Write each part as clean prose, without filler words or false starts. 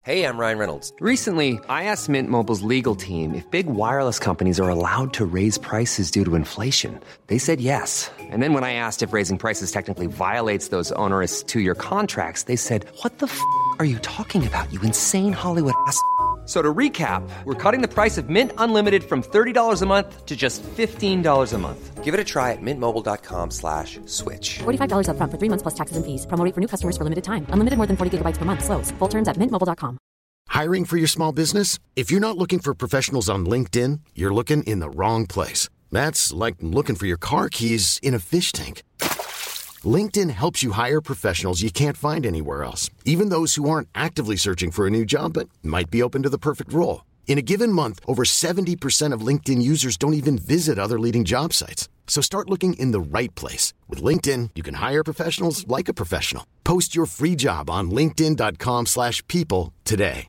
Hey, I'm Ryan Reynolds. Recently, I asked Mint Mobile's legal team if big wireless companies are allowed to raise prices due to inflation. They said yes. And then when I asked if raising prices technically violates those onerous two-year contracts, they said, "What the are you talking about, you insane Hollywood ass?" So to recap, we're cutting the price of Mint Unlimited from $30 a month to just $15 a month. Give it a try at mintmobile.com/switch. $45 up front for 3 months plus taxes and fees. Promo rate for new customers for limited time. Unlimited more than 40 gigabytes per month. Slows full terms at mintmobile.com. Hiring for your small business? If you're not looking for professionals on LinkedIn, you're looking in the wrong place. That's like looking for your car keys in a fish tank. LinkedIn helps you hire professionals you can't find anywhere else, even those who aren't actively searching for a new job but might be open to the perfect role. In a given month, over 70% of LinkedIn users don't even visit other leading job sites. So start looking in the right place. With LinkedIn, you can hire professionals like a professional. Post your free job on linkedin.com/people today.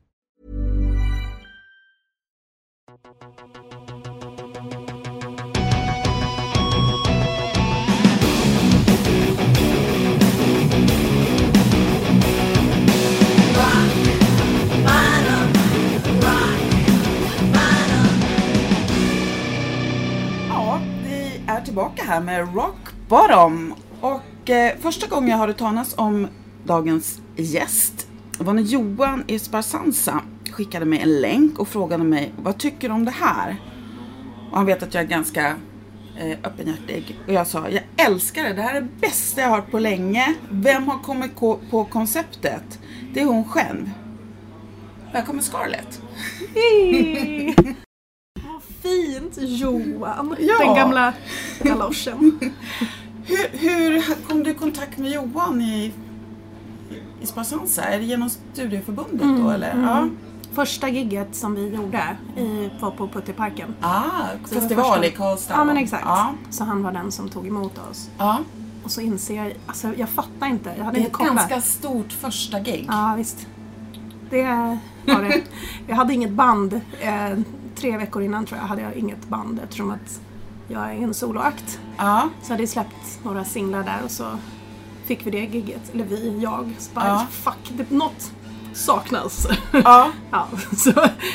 Tillbaka här med Rock Bottom. Och första gången jag hörde talas om dagens gäst var när Johan i Sparsansa skickade mig en länk och frågade mig, vad tycker du om det här? Och han vet att jag är ganska öppenhjärtig. Och jag sa, jag älskar det. Det här är det bästa jag har hört på länge. Vem har kommit på konceptet? Det är hon själv. Välkommen Scarlett. Fint, Johan. Ja. Den gamla galoschen. Hur kom du i kontakt med Johan i Sparsansa? Är det genom studieförbundet då? Eller? Ja. Första gigget som vi gjorde var på Putteparken. Festival i Karlstad. Ja, men exakt. Ja. Så han var den som tog emot oss. Ja. Och så inser jag, alltså jag fattar inte. Jag hade det är inte ett ganska stort första gig. Ja, visst. Det var det. Jag hade inget band. 3 veckor innan tror jag hade jag inget band eftersom att jag är en soloakt. Ja. Så hade jag släppt några singlar där och så fick vi det gigget. Eller jag. Så bara, fuck, något saknas. Ja. Ja, så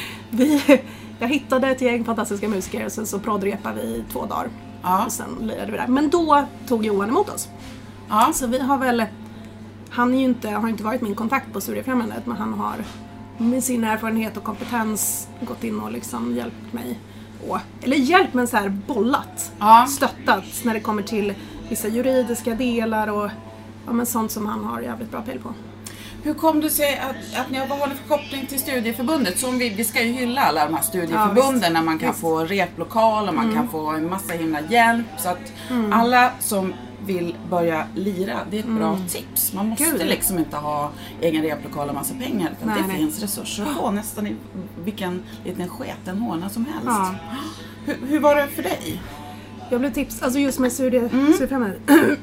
jag hittade ett gäng fantastiska musiker och sen så prodrepade vi 2 dagar. Ja. Och sen lirade vi där. Men då tog Johan emot oss. Ja. Så vi har väl, han är ju har inte varit min kontakt på Studiefrämjandet, men han har med sin erfarenhet och kompetens gått in och liksom hjälpt mig. Eller hjälpt, men så här bollat. Ja. Stöttat när det kommer till vissa juridiska delar och men sånt som han har jävligt bra pejl på. Hur kom du sig att ni har en koppling till studieförbundet? Som vi ska ju hylla alla de här studieförbunden när man kan få replokal och man kan få en massa himla hjälp. Så att alla som vill börja lira, det är ett bra tips. Man måste liksom inte ha egen replokal och massa pengar. Utan det finns resurser att få nästan i vilken liten sketen hårna som helst. Ja. Hur var det för dig? Jag blev tips, alltså just med studiefrämjandet.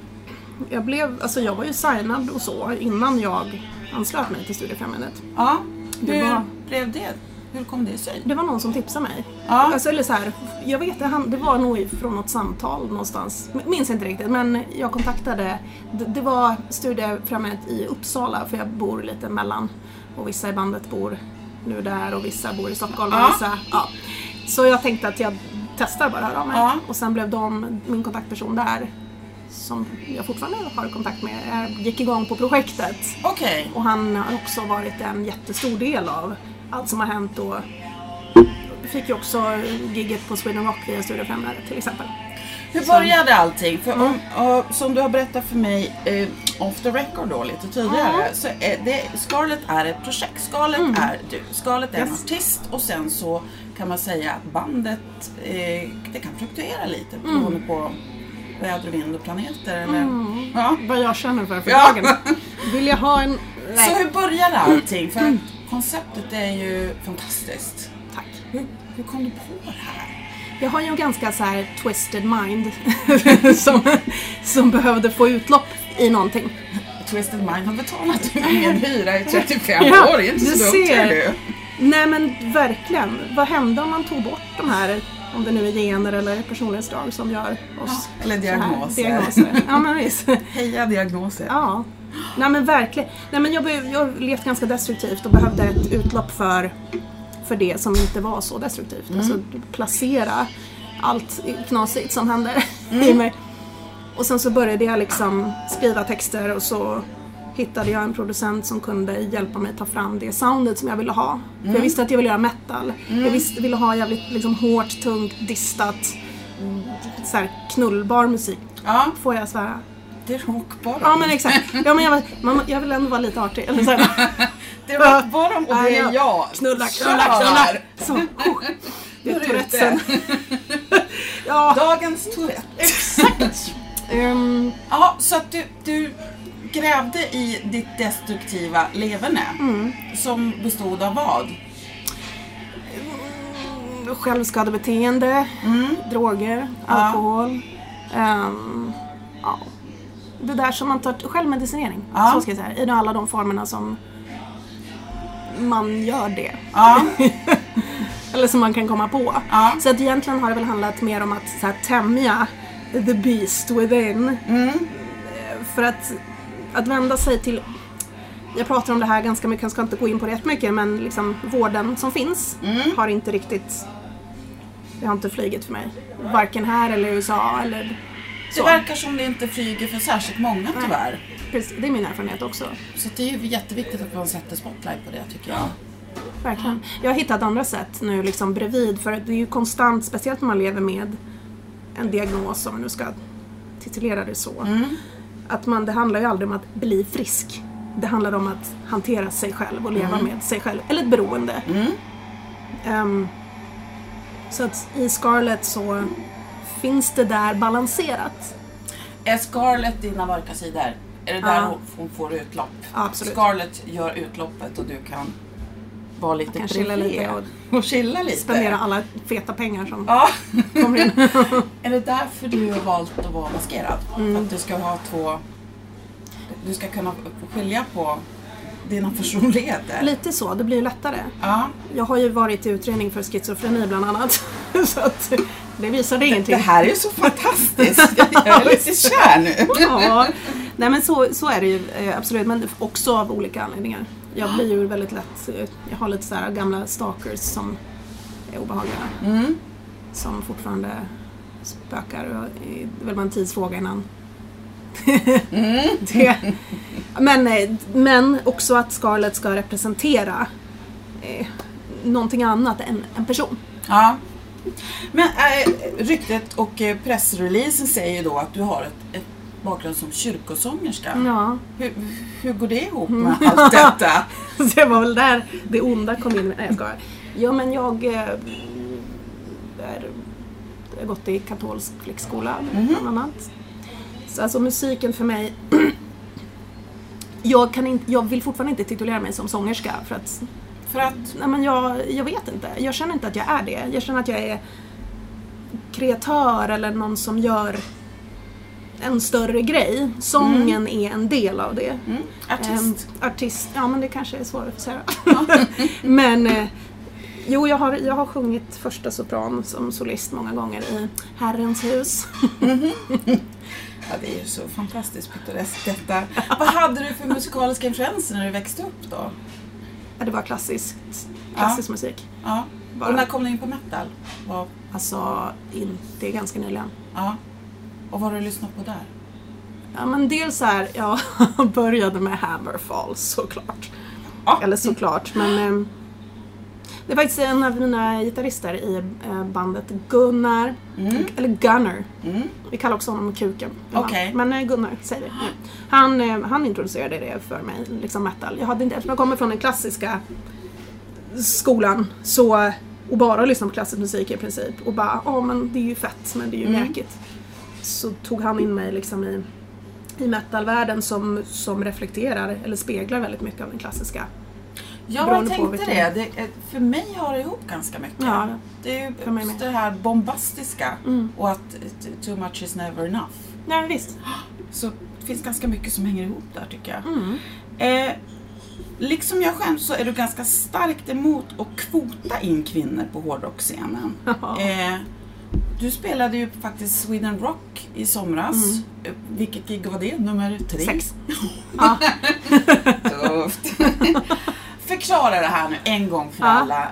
Jag var ju signad och så innan jag anslöt mig till Studiefrämjandet. Ja, hur blev det? Hur kom det sig? Det var någon som tipsade mig. Ja. Alltså, eller så här, jag vet det var nog från något samtal någonstans. Minns inte riktigt, men jag kontaktade. Det var Studiefrämjandet i Uppsala, för jag bor lite mellan. Och vissa i bandet bor nu där och vissa bor i Stockholm. Och vissa, Så jag tänkte att jag testar bara här av mig. Ja. Och sen blev min kontaktperson där, som jag fortfarande har kontakt med, gick igång på projektet. Okej. Och han har också varit en jättestor del av allt som har hänt, och fick ju också gigget på Sweden Rock via Studiefrämjandet till exempel. Hur började allting? För som du har berättat för mig off the record då lite tidigare, så Scarlett är ett projekt. Scarlett är du. Scarlett är en artist, och sen så kan man säga att bandet det kan fluktuera lite beroende på väder, vind och planeter. Eller? Ja. Vad jag känner för dagen. Vill jag ha en... Nej. Så hur började allting? För konceptet är ju fantastiskt. Tack. Hur kom du på det här? Jag har ju en ganska så här twisted mind som behövde få utlopp i någonting. Twisted mind har betalat ingen hyra i 35 år. Det är inte så dumt, du. Nej, men verkligen. Vad hände om man tog bort de här, om det nu är gener eller personlighetsdrag som gör oss... eller diagnoser. Ja, men visst. Heja diagnoser. Ja. Nej men verkligen. Nej men jag har levt ganska destruktivt och behövde ett utlopp för det som inte var så destruktivt. Alltså placera allt knasigt som händer i mig. Och sen så började jag liksom skriva texter och så hittade jag en producent som kunde hjälpa mig ta fram det soundet som jag ville ha. För jag visste att jag ville göra metal. Jag ville ha jävligt liksom hårt, tungt, distat, så här knullbar musik. Ja. Får jag svära? Det är rockbottom. Ja men exakt. Ja, men jag vill ändå vara lite artig. Eller så här. Det är rockbottom och det är jag. Knulla. Så, det är Tourettesen. Ja. Dagens Tourette. Exakt. Ja, så att du grävde i ditt destruktiva leverne. Som bestod av vad? Självskadebeteende, droger, alkohol. Ja. Det där som man tar självmedicinering. Så ska jag säga. I alla de formerna som man gör det. Eller som man kan komma på. Så att egentligen har det väl handlat mer om att så här, tämja the beast within. För att vända sig till, jag pratar om det här ganska mycket, jag ska inte gå in på det jättemycket, men liksom vården som finns har inte riktigt, det har inte flygit för mig. Varken här eller i USA eller så. Det verkar som det inte flyger för särskilt många tyvärr. Precis, det är min erfarenhet också. Så det är ju jätteviktigt att man sätter spotlight på det tycker jag. Verkligen. Jag har hittat andra sätt nu liksom bredvid, för det är ju konstant, speciellt när man lever med en diagnos, om man nu ska titulera det så. Att det handlar ju aldrig om att bli frisk. Det handlar om att hantera sig själv och leva med sig själv. Eller ett beroende. Så att i Scarlett så finns det där balanserat. Är Scarlett dina mörka sidor? Är det där hon får utlopp? Absolut. Scarlett gör utloppet och du kan vara lite kan chilla lite och chilla lite. Spendera alla feta pengar som kommer in. Är det därför du har valt att vara maskerad? För att du ska ha du ska kunna skilja på dina personligheter. Lite så, det blir lättare. Jag har ju varit i utredning för schizofreni bland annat. Så att det visar ingenting. Det här är ju så fantastiskt. Jag är lite kär nu. Ja, nej men så är det ju absolut. Men också av olika anledningar. Jag blir ju väldigt lätt, jag har lite så här gamla stalkers som är obehagliga. Som fortfarande spökar. Och det är väl bara en tidsfråga innan. Men också att Scarlett ska representera någonting annat än en person. Ja. Men ryktet och pressreleasen säger ju då att du har ett bakgrund som kyrkosångerska. Ja. Hur går det ihop med allt detta? Det var väl där det onda kom in. Nej, jag skojar. Ja, men jag har gått i katolsk flickskola bland annat. Så alltså musiken för mig, jag vill fortfarande inte titulera mig som sångerska för att nej, men jag vet inte. Jag känner inte att jag är det. Jag känner att jag är kreatör eller någon som gör en större grej. Sången är en del av det. Artist, ja men det kanske är svårare att säga. Men jo, jag har sjungit första sopran som solist många gånger i Herrens hus. Ja, det är ju så fantastiskt pittoreskt detta. Vad hade du för musikaliska influenser när du växte upp då? Ja, det var klassisk musik. Ja. Och när kom du in på metal? Alltså, det är ganska nyligen. Ja. Och vad har du lyssnat på där? Ja, men dels här, jag började med Hammerfall såklart. Ja. Eller såklart, men det är faktiskt en av mina gitarrister i bandet Gunnar, eller Gunnar. Vi kallar också honom Kuken. Okay. Men Gunnar säger vi. Han introducerade det för mig, liksom metal. Jag kommer från den klassiska skolan och bara lyssna på klassisk musik i princip. Och bara, men det är ju fett, men det är ju märkligt. Så tog han in mig liksom i metalvärlden som reflekterar eller speglar väldigt mycket av den klassiska. Ja, jag tänkte det. För mig har det ihop ganska mycket. Ja, det är ju det här bombastiska och att too much is never enough. Ja, visst. Så det finns ganska mycket som hänger ihop där tycker jag. Liksom jag själv så är du ganska starkt emot att kvota in kvinnor på hårdrockscenen. Du spelade ju faktiskt Sweden Rock i somras. Vilket gig var det? Nummer 3? 6. Ja. Tufft. Förklara det här nu en gång för alla.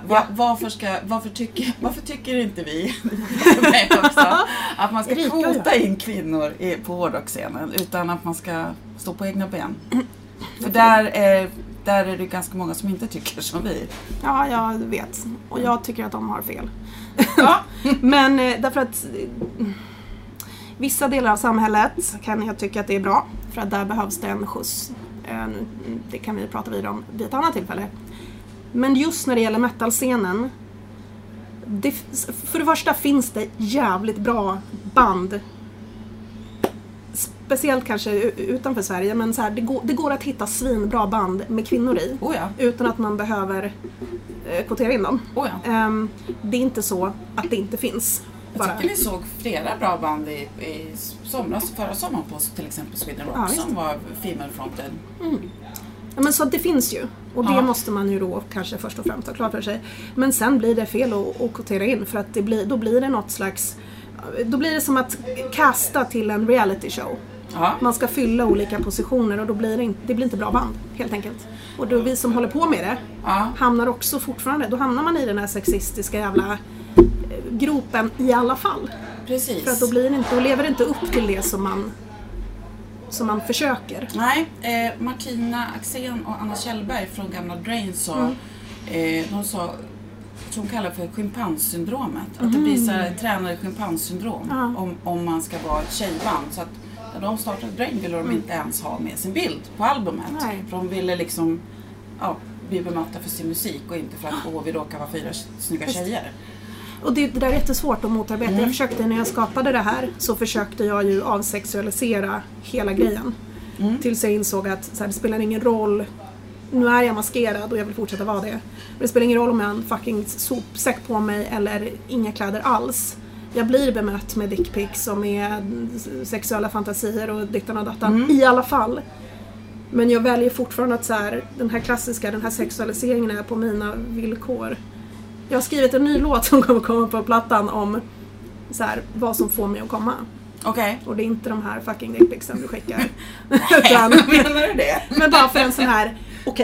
Varför tycker inte vi också, att man ska kvota in kvinnor på hårdrockscenen utan att man ska stå på egna ben? För där är det ganska många som inte tycker som vi. Ja, jag vet. Och jag tycker att de har fel. Men därför att vissa delar av samhället kan jag tycka att det är bra. För att där behövs det en skjuts. Det kan vi prata vidare om vid ett annat tillfälle. Men just när det gäller metalscenen, för det första finns det jävligt bra band. Speciellt kanske utanför Sverige, men så här, det går att hitta svinbra band med kvinnor i. Utan att man behöver kvotera in dem. Det är inte så att det inte finns. Jag tycker vi såg flera bra band i förra sommaren på till exempel Sweden Rock som var female-fronted. Ja, men så det finns ju. Och det måste man ju då kanske först och främst ha klart för sig. Men sen blir det fel att kvotera in. För att då blir det något slags... Då blir det som att kasta till en reality show. Man ska fylla olika positioner och då blir det blir inte bra band, helt enkelt. Och då vi som håller på med det hamnar också fortfarande... Då hamnar man i den här sexistiska jävla gropen i alla fall. Precis. För att då lever det inte upp till det som man försöker. Nej, Martina Axén och Anna Kjellberg från gamla Drain de sa, som kallar för schimpanssyndromet. Att det blir så här tränare schimpanssyndrom om man ska vara ett tjejband. Så att när de startade Drain ville de inte ens ha med sin bild på albumet. Nej. För de ville liksom bli bemötta för sin musik och inte för att vi råkar vara 4 snygga tjejer. Och det där är jättesvårt att motarbeta. Jag försökte, när jag skapade det här, så försökte jag ju avsexualisera hela grejen. Tills jag insåg att så här, det spelar ingen roll. Nu är jag maskerad och jag vill fortsätta vara det. Men det spelar ingen roll om jag har en fucking sopsäck på mig eller inga kläder alls. Jag blir bemött med dickpics och med sexuella fantasier och dittan och dattan i alla fall. Men jag väljer fortfarande att så här, den här sexualiseringen är på mina villkor. Jag har skrivit en ny låt som kommer komma på plattan om så här, vad som får mig att komma. Okej. Och det är inte de här fucking dickpicsen du skickar. Menar du det? Men bara för en sån här,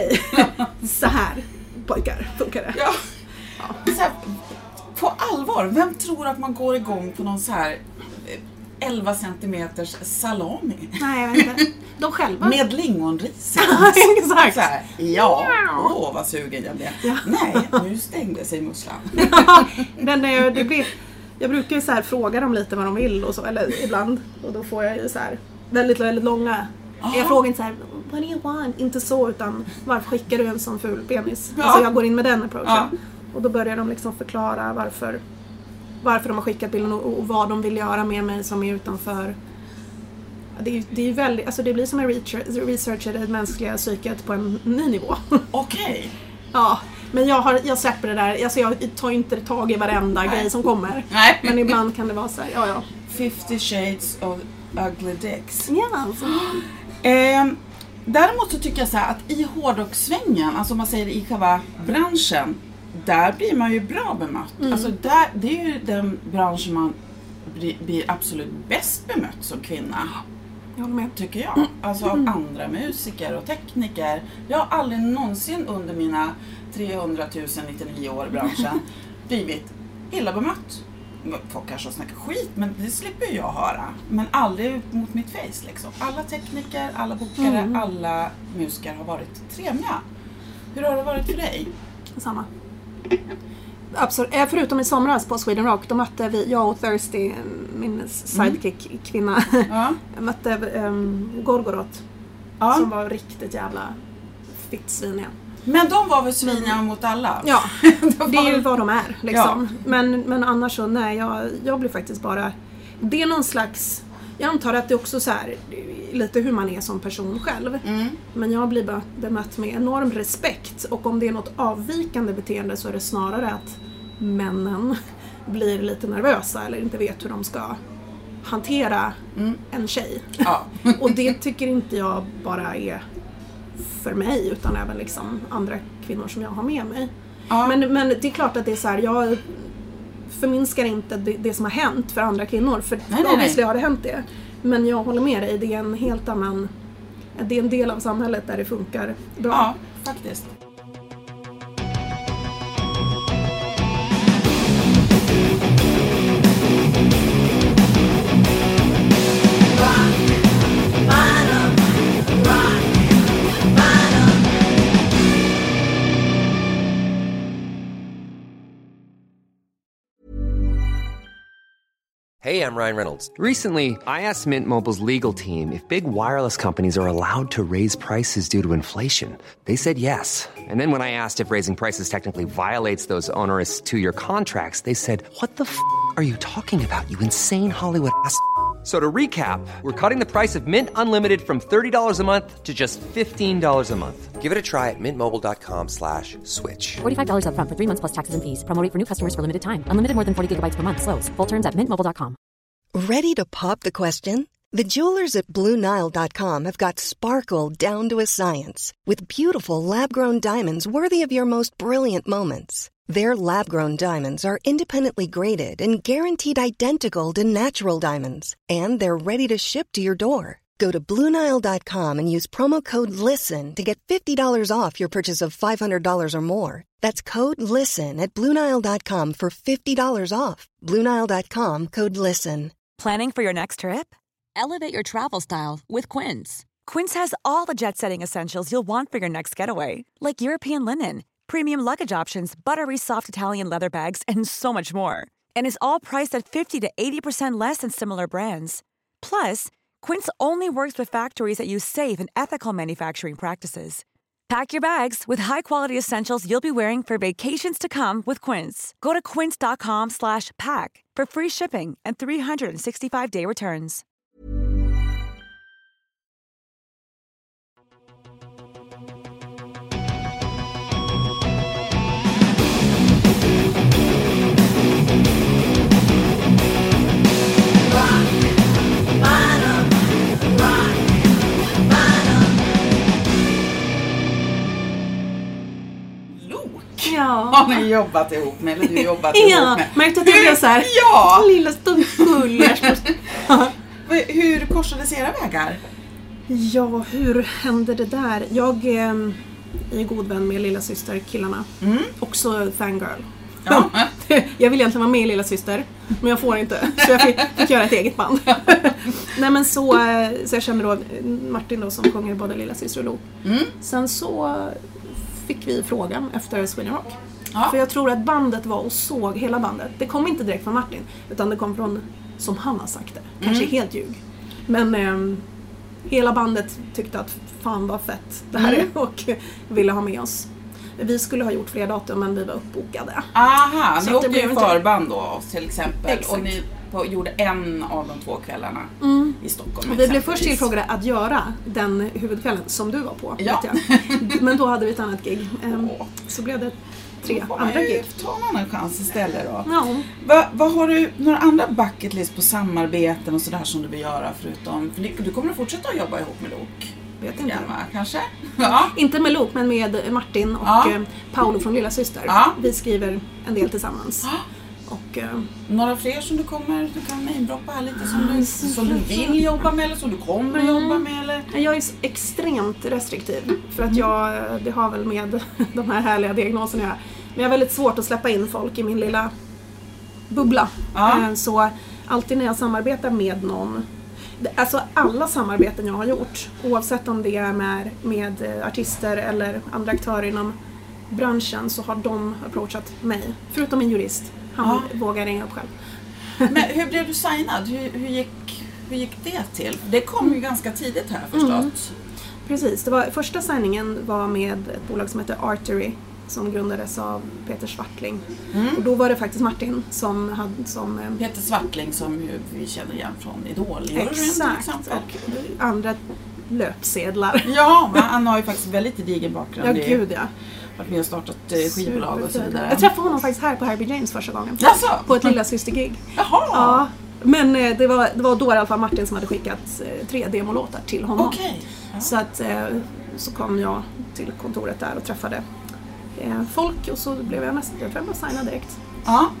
så här pojkar funkar det. Ja. Så här, på allvar, vem tror att man går igång på någon så här 11 centimeters salami? Nej, jag vet inte. De själva. Med lingonris. Exakt. Så här, vad sugen jag blev. Ja. Nej, nu stängde sig musslan. Men jag brukar ju så här fråga dem lite vad de vill och så, eller ibland. Och då får jag ju så här väldigt långa. Jag frågar inte så här, what do you want? Inte så, utan varför skickar du en sån ful penis? Alltså jag går in med den approachen. Och då börjar de liksom förklara varför de har skickat bilden och vad de vill göra med mig som är utanför. Det är väldigt, alltså det blir som en research i det mänskliga psyket på en ny nivå. Okej. Ja, men jag släpper det där. Alltså jag tar inte tag i varenda grej som kommer. Nej. Men ibland kan det vara så här, 50 shades of ugly dicks. Ja, alltså. Däremot så tycker jag så här att i hårdrockssvängen, alltså man säger i själva branschen, där blir man ju bra bemött. Alltså det är ju den branschen man blir absolut bäst bemött som kvinna. Jag håller med. Tycker jag. Alltså av andra musiker och tekniker. Jag har aldrig någonsin under mina 300 099 år i branschen blivit illa bemött. Folk kanske har snackat skit, men det slipper jag höra. Men aldrig mot mitt face liksom. Alla tekniker, alla bokare, alla musiker har varit trevliga. Hur har det varit för dig? Samma. Absolut. Förutom i somras på Sweden Rock, då mötte jag och Thirsty, min sidekick-kvinna, mötte Gorgoroth, som var riktigt jävla fittsviniga. Men de var väl sviniga mot alla? Ja, det är ju vad de är liksom. Ja. Men annars så, nej, jag blir faktiskt bara... Det är någon slags... Jag antar att det är också så här, lite hur man är som person själv. Men jag blir bemött med enorm respekt. Och om det är något avvikande beteende så är det snarare att männen blir lite nervösa eller inte vet hur de ska hantera en tjej. Ja. Och det tycker inte jag bara är för mig, utan även liksom andra kvinnor som jag har med mig. Ja. Men det är klart att det är så här, förminskar inte det som har hänt för andra kvinnor. För obviously har det hänt det. Men jag håller med dig, det är en helt annan... Det är en del av samhället där det funkar bra. Ja, faktiskt. Hey, I'm Ryan Reynolds. Recently, I asked Mint Mobile's legal team if big wireless companies are allowed to raise prices due to inflation. They said yes. And then when I asked if raising prices technically violates those onerous 2-year contracts, they said, "What the f*** are you talking about, you insane Hollywood ass?" So to recap, we're cutting the price of Mint Unlimited from $30 a month to just $15 a month. Give it a try at mintmobile.com/switch. $45 up front for 3 months plus taxes and fees. Promo rate for new customers for limited time. Unlimited more than 40 gigabytes per month. Slows full terms at mintmobile.com. Ready to pop the question? The jewelers at BlueNile.com have got sparkle down to a science with beautiful lab-grown diamonds worthy of your most brilliant moments. Their lab-grown diamonds are independently graded and guaranteed identical to natural diamonds, and they're ready to ship to your door. Go to BlueNile.com and use promo code LISTEN to get $50 off your purchase of $500 or more. That's code LISTEN at BlueNile.com for $50 off. BlueNile.com, code LISTEN. Planning for your next trip? Elevate your travel style with Quince. Quince has all the jet-setting essentials you'll want for your next getaway, like European linen, premium luggage options, buttery soft Italian leather bags, and so much more. And is all priced at 50 to 80% less than similar brands. Plus, Quince only works with factories that use safe and ethical manufacturing practices. Pack your bags with high-quality essentials you'll be wearing for vacations to come with Quince. Go to quince.com/pack for free shipping and 365-day returns. Ja. Har ni jobbat ihop med? Eller du jobbat ihop med? Märkte att det blev så här. Ja! Lilla stumpfull. Hur korsades era vägar? Ja, hur hände det där? Jag är god vän med lilla syster killarna. Också fangirl. Ja. Jag vill egentligen vara med i Lilla Syster, men jag får inte. Så jag fick göra ett eget band. Nej, men så jag känner då Martin då, som sjunger både Lilla Syster och Lo. Sen så fick vi frågan efter Sweden Rock. Ja. För jag tror att bandet var och såg hela bandet. Det kom inte direkt från Martin, utan det kom från, som han har sagt det, kanske helt ljug. Men hela bandet tyckte att fan vad fett det här är och ville ha med oss. Vi skulle ha gjort fler datum, men vi var uppbokade. Aha, så ni åkte ju förband då till exempel. Exakt. Och ni gjorde en av de 2 kvällarna i Stockholm. Och vi blev först tillfrågade att göra den huvudkvällen som du var på. Ja. Vet jag. Men då hade vi ett annat gig. Så blev det 3 andra gig. Ta en annan chans istället då. Ja. Vad har du några andra bucket list på samarbeten och sådär som du vill göra förutom? För du kommer att fortsätta att jobba ihop med Lok. Vet inte. Kanske? Ja. Inte med Lok, men med Martin och Paolo från Lilla Syster. Ja. Vi skriver en del tillsammans. Ja. Och, några fler som du kan namedroppa här lite som du vill jobba med eller som du kommer jobba med? Eller? Jag är extremt restriktiv för att det har väl med de här härliga diagnoserna jag. Men jag har väldigt svårt att släppa in folk i min lilla bubbla. Så alltid när jag samarbetar med någon, alltså alla samarbeten jag har gjort, oavsett om det är med artister eller andra aktörer inom branschen, så har de approachat mig, förutom min jurist. Han vågar ringa upp själv. Men hur blev du signad? Hur gick det till? Det kom ju ganska tidigt här förstås. Precis, första signingen var med ett bolag som heter Artery, som grundades av Peter Swartling. Och då var det faktiskt Martin som Peter Swartling, som ju vi känner igen från Idol. Exakt, och andra löpsedlar. Ja, men han har ju faktiskt väldigt gedigen bakgrund. Ja, gud ja. Att vi har startat skivbolag och så vidare. Jag träffade honom faktiskt här på Herbie James första gången. Jaså? På ett Lilla Syster-gig. Jaha! Ja, men det var då i alla fall Martin som hade skickat 3 demolåtar till honom. Okej. Ja. Så att så kom jag till kontoret där och träffade folk, och så blev jag signad direkt. Ja.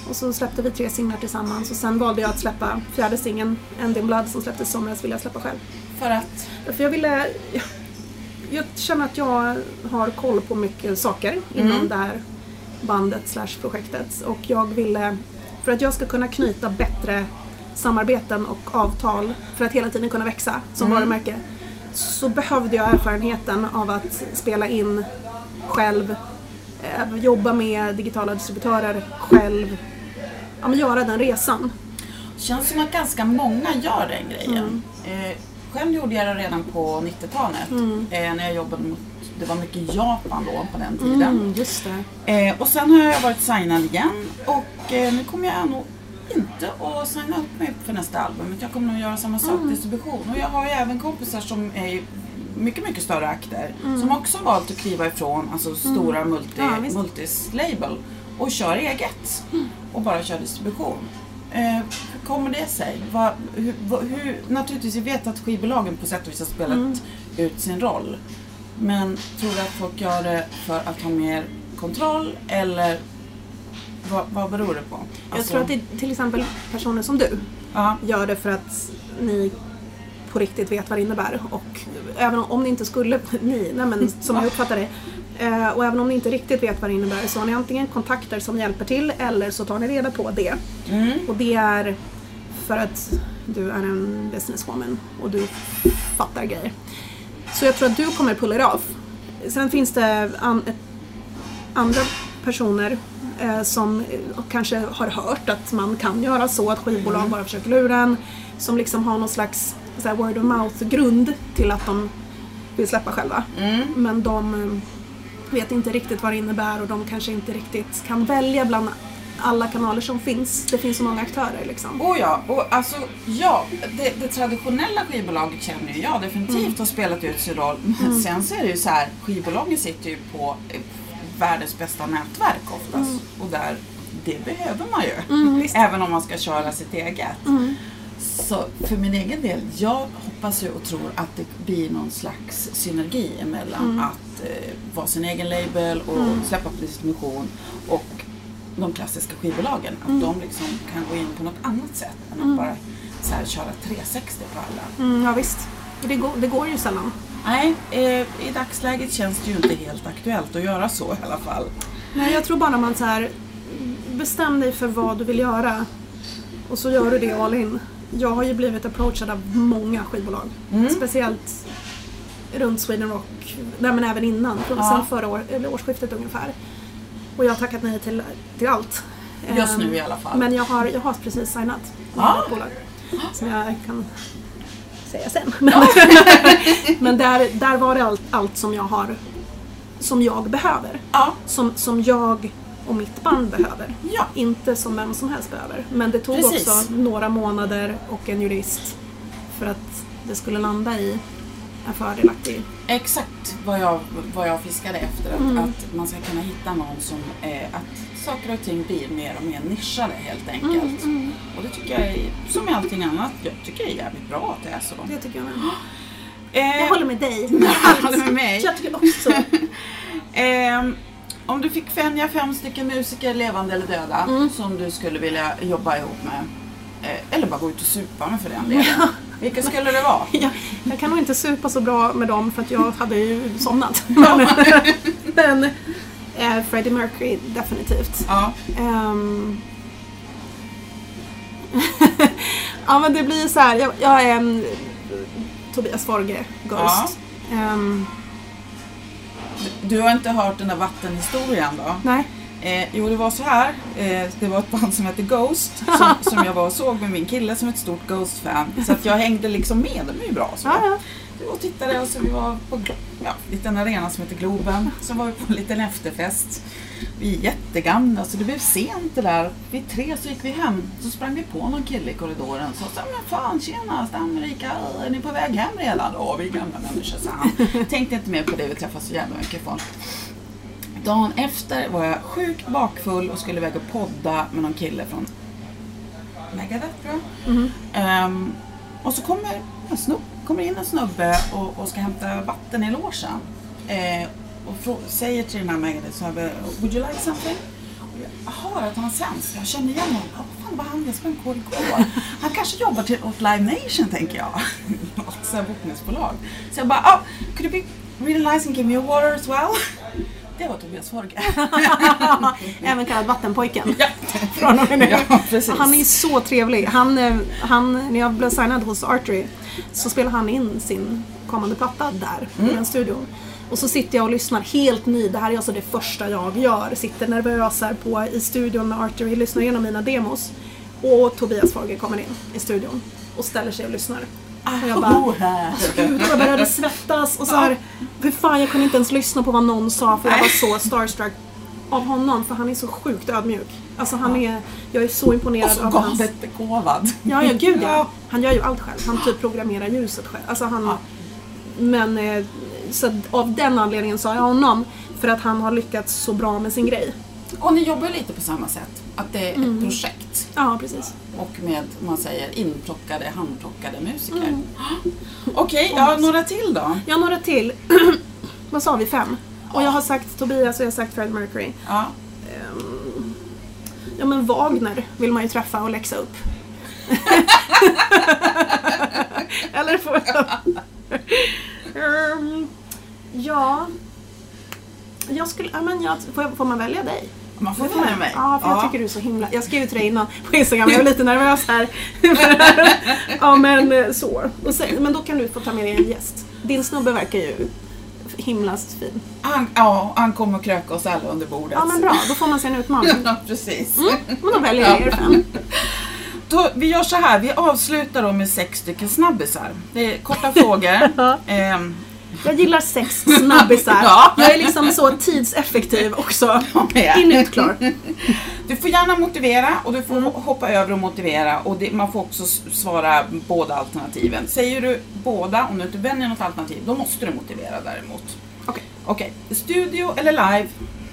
Och så släppte vi 3 singlar tillsammans. Och sen valde jag att släppa 4:e singeln, End in Blood, som släpptes i somras, ville jag släppa själv. För att? För jag ville... Jag känner att jag har koll på mycket saker inom det här bandet / projektet. Och jag ville, för att jag ska kunna knyta bättre samarbeten och avtal för att hela tiden kunna växa som varumärke, så behövde jag erfarenheten av att spela in själv, jobba med digitala distributörer själv, göra den resan. Det känns som att ganska många gör den grejen. Själv gjorde jag det redan på 90-talet när jag jobbade mot, det var mycket Japan då på den tiden. Just det. Och sen har jag varit signad igen och nu kommer jag nog inte att signa upp mig för nästa album, men jag kommer nog göra samma sak, distribution. Och jag har ju även kompisar som är mycket större akter som också valt att kliva ifrån alltså stora multis-label och kör eget och bara kör distribution. Hur kommer det sig? Hur, naturligtvis, jag vet att skivbolagen på sätt och vis har spelat ut sin roll. Men tror du att folk gör det för att ha mer kontroll eller vad beror det på? Jag tror att det är till exempel personer som du gör det för att ni på riktigt vet vad det innebär. Och även om ni inte skulle, som jag uppfattar det, och även om ni inte riktigt vet vad det innebär, så har ni antingen kontakter som hjälper till eller så tar ni reda på det. Och det är för att du är en businesswoman och du fattar grejer. Så jag tror att du kommer pulla det av. Sen finns det andra personer som kanske har hört att man kan göra så, att skivbolag bara försöker lura en, som liksom har någon slags så här word of mouth-grund till att de vill släppa själva. Men de vet inte riktigt vad det innebär och de kanske inte riktigt kan välja bland alla kanaler som finns. Det finns så många aktörer liksom. Det traditionella skivbolaget känner jag definitivt har spelat ut sin roll. Men sen så är det ju så här, skivbolagen sitter ju på världens bästa nätverk oftast. Och där, det behöver man ju. Även om man ska köra sitt eget. Så för min egen del, jag hoppas ju och tror att det blir någon slags synergi emellan att vara sin egen label och släppa på distribution och de klassiska skivbolagen. Att de liksom kan gå in på något annat sätt än att bara så här, köra 360 på alla. Ja visst, det går ju sällan. Nej, i dagsläget känns det ju inte helt aktuellt att göra så i alla fall. Nej, jag tror bara man så här, bestäm dig för vad du vill göra och så gör du det all in. Jag har ju blivit approachad av många skivbolag. Speciellt runt Sweden Rock. Men även innan. Sen förra årsskiftet ungefär. Och jag har tackat nej till allt. Just nu i alla fall. Men jag har precis signat med ett bolag. Som jag kan säga sen. Men där var det allt som jag behöver. Som jag och mitt band behöver. Inte som vem som helst behöver. Men det tog också några månader och en jurist för att det skulle landa i en fördelaktig. Exakt vad jag fiskade efter. Att man ska kunna hitta någon som att saker och ting blir mer och mer nischade helt enkelt. Och det tycker jag är, som med allting annat, jag tycker det är jävligt bra att det är så. Det tycker jag med. Jag håller med dig. Jag håller med mig. Jag tycker också. Om du fick fänja 5 stycken musiker, levande eller döda, som du skulle vilja jobba ihop med, eller bara gå ut och supa med för den delen. Vilka skulle det vara? Jag kan nog inte supa så bra med dem för att jag hade ju somnat. Men Freddie Mercury definitivt. Ja, men det blir så här. Jag är en Tobias Forge Ghost. Du har inte hört den där vattenhistorien då? Nej. Jo, det var så här. Det var ett band som hette Ghost som jag var och såg med min kille som ett stort Ghost-fan. Så att jag hängde liksom med, det var ju bra. Så vi var och tittade och så vi var på liten arena som heter Globen. Så var vi på en liten efterfest. Vi är jättegamla så det blev sent det där. Vid 3 så gick vi hem. Så sprang vi på någon kille i korridoren. Så sa men fan, tjena, Amerika, är ni på väg hem redan? Åh, vi är gamla människor, sa han. Tänkte inte mer på det, vi träffade så jävla mycket folk. Dagen efter var jag sjukt bakfull och skulle väga podda med någon kille från Megadeth, tror jag. Och så kommer in en snubbe och ska hämta vatten i logen. Och säger till den här Megadeth så här, would you like something? Jag hör att han sänds. Jag känner igen honom. Vad fan var han? Jag spelade kod igår. Han kanske jobbar åt Live Nation, tänker jag. Alltså bokningsbolag. Så jag bara, could it be really nice and give me a water as well? Det var Tobias Forge. Även kallad Vattenpojken. Ja. Från och med nu. Ja, precis. Han är så trevlig. Han, när jag blev signad hos Artery så spelade han in sin kommande platta där i den studion. Och så sitter jag och lyssnar helt ny. Det här är alltså det första jag gör. Sitter nervös här i studion med Artery, lyssnar igenom mina demos. Och Tobias Forge kommer in i studion och ställer sig och lyssnar. Och jag bara, gud, jag började svettas och så här, för fan, jag kunde inte ens lyssna på vad någon sa, för jag var så starstruck av honom, för han är så sjukt ödmjuk. Alltså jag är så imponerad och så av hans... Och så begåvad. Ja, gud ja. Han gör ju allt själv. Han typ programmerar ljuset själv. Alltså men så av den anledningen sa jag honom, för att han har lyckats så bra med sin grej. Och ni jobbar lite på samma sätt. Att det är ett projekt. Ja, precis. Och med, man säger, handplockade musiker. Okej, några till då? Ja, några till. Vad sa vi? 5? Och jag har sagt Tobias och jag har sagt Fred Mercury. Ja. Ja, men Wagner vill man ju träffa och läxa upp. Eller får jag... Jag skulle... får man välja dig? Man får välja mig. Ja, för jag tycker du är så himla... Jag skrev till dig innan på Instagram, jag är lite nervös här. Ja, men så. Men då kan du få ta med dig en gäst. Din snubbe verkar ju himlast fin. Han kommer och kröka oss alla under bordet. Ja, men bra. Då får man se en utmaning. Ja, precis. Men då väljer jag er 5. Vi gör så här, vi avslutar då med 6 stycken snabbisar. Det är korta frågor. Jag gillar 6 snabbisar. Jag är liksom så tidseffektiv också. In ut klar. Du får gärna motivera och du får hoppa över och motivera. Och man får också svara båda alternativen. Säger du båda, om du inte väljer något alternativ, då måste du motivera däremot. Okej. Studio eller live?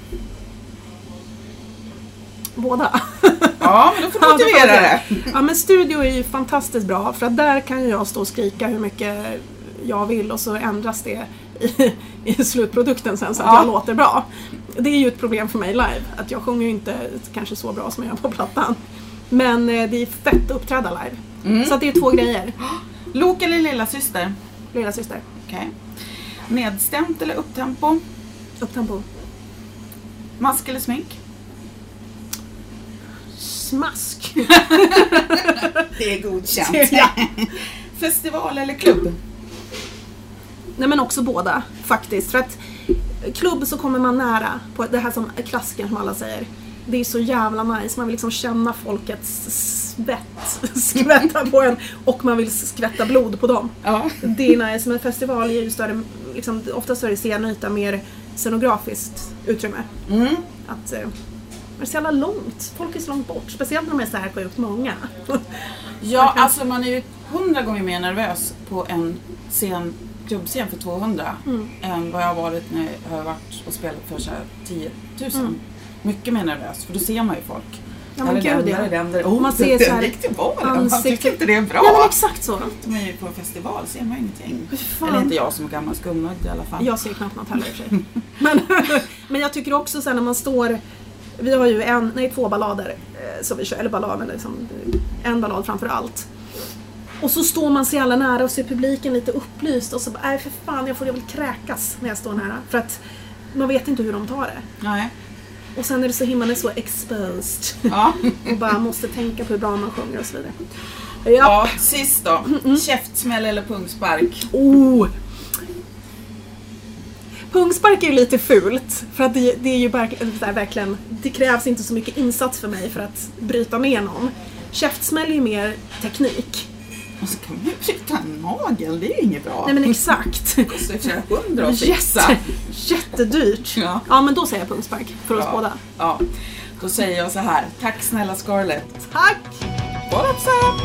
Båda. Ja, men då får du motivera det. Ja, men studio är ju fantastiskt bra, för att där kan jag stå och skrika hur mycket jag vill och så ändras det i slutprodukten sen så att jag låter bra. Det är ju ett problem för mig live, att jag sjunger ju inte kanske så bra som jag gör på plattan. Men det är fett att uppträda live. Så att det är 2 grejer. Lok eller lilla syster? Lilla syster. Okej. Nedstämt eller upptempo? Upptempo. Mask eller smink? Smask. Det är godkänt. Ja. Festival eller klubb? Nej, men också båda faktiskt. För att klubb så kommer man nära på det här som klassiker som alla säger. Det är så jävla nice. Man vill liksom känna folkets skvätta på en och man vill skvätta blod på dem. Ja. Det är nice, men festival är ju större, liksom, ofta större scenyta, mer scenografiskt utrymme. Att det är så jävla långt. Folk är så långt bort. Speciellt när de är så här sjukt många. Ja, alltså man är ju 100 gånger mer nervös på en klubbscen för 200 än vad jag har varit när jag har varit och spelat för så här 10 000. Mycket mer nervös, för då ser man ju folk. Ja, men gud, man ser så här riktigt bra. Man tycker inte det är bra. Ja, men exakt så. De är ju på en festival, ser man ingenting. Eller inte jag som gammal skummögd i alla fall. Jag ser knappt något heller i och för sig. Men jag tycker också sen när man står... Vi har ju 2 ballader som vi kör, eller ballader liksom, en ballad framför allt. Och så står man sig alla nära och ser publiken lite upplyst och så bara, för fan, jag vill kräkas när jag står nära. För att man vet inte hur de tar det. Nej. Och sen är det så himla så exposed. Ja. Och bara måste tänka på hur bra man sjunger och så vidare. Ja, sist då. Käftsmäll eller pungspark? Pungspark är ju lite fult. För att det är ju verkligen, det krävs inte så mycket insats för mig för att bryta ner någon. Käftsmäll är ju mer teknik. Och så kan man ju bryta en nagel, det är ju inget bra. Nej, men exakt. Det kostar ju flera 100 att fixa. Jättedyrt. Ja, men då säger jag pungspark för oss båda. Ja, då säger jag så här. Tack snälla Scarlett. Tack! What up, Sam?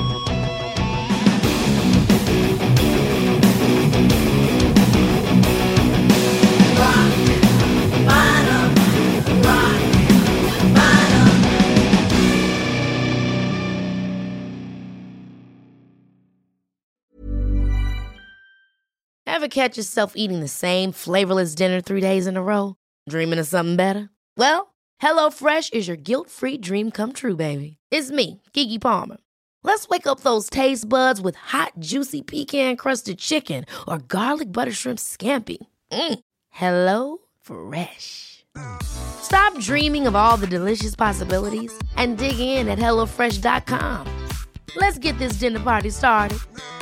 Ever catch yourself eating the same flavorless dinner 3 days in a row? Dreaming of something better? Well, HelloFresh is your guilt-free dream come true, baby. It's me, Keke Palmer. Let's wake up those taste buds with hot, juicy pecan-crusted chicken or garlic butter shrimp scampi. Hello Fresh. Stop dreaming of all the delicious possibilities and dig in at HelloFresh.com. Let's get this dinner party started.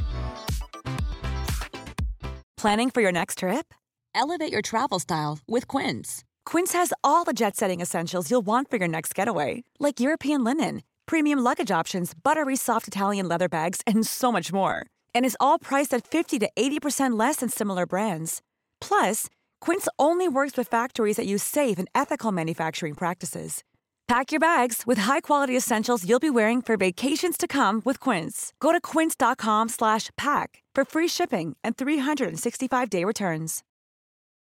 Planning for your next trip? Elevate your travel style with Quince. Quince has all the jet-setting essentials you'll want for your next getaway, like European linen, premium luggage options, buttery soft Italian leather bags, and so much more. And is all priced at 50 to 80% less than similar brands. Plus, Quince only works with factories that use safe and ethical manufacturing practices. Pack your bags with high-quality essentials you'll be wearing for vacations to come with Quince. Go to quince.com/pack for free shipping and 365-day returns.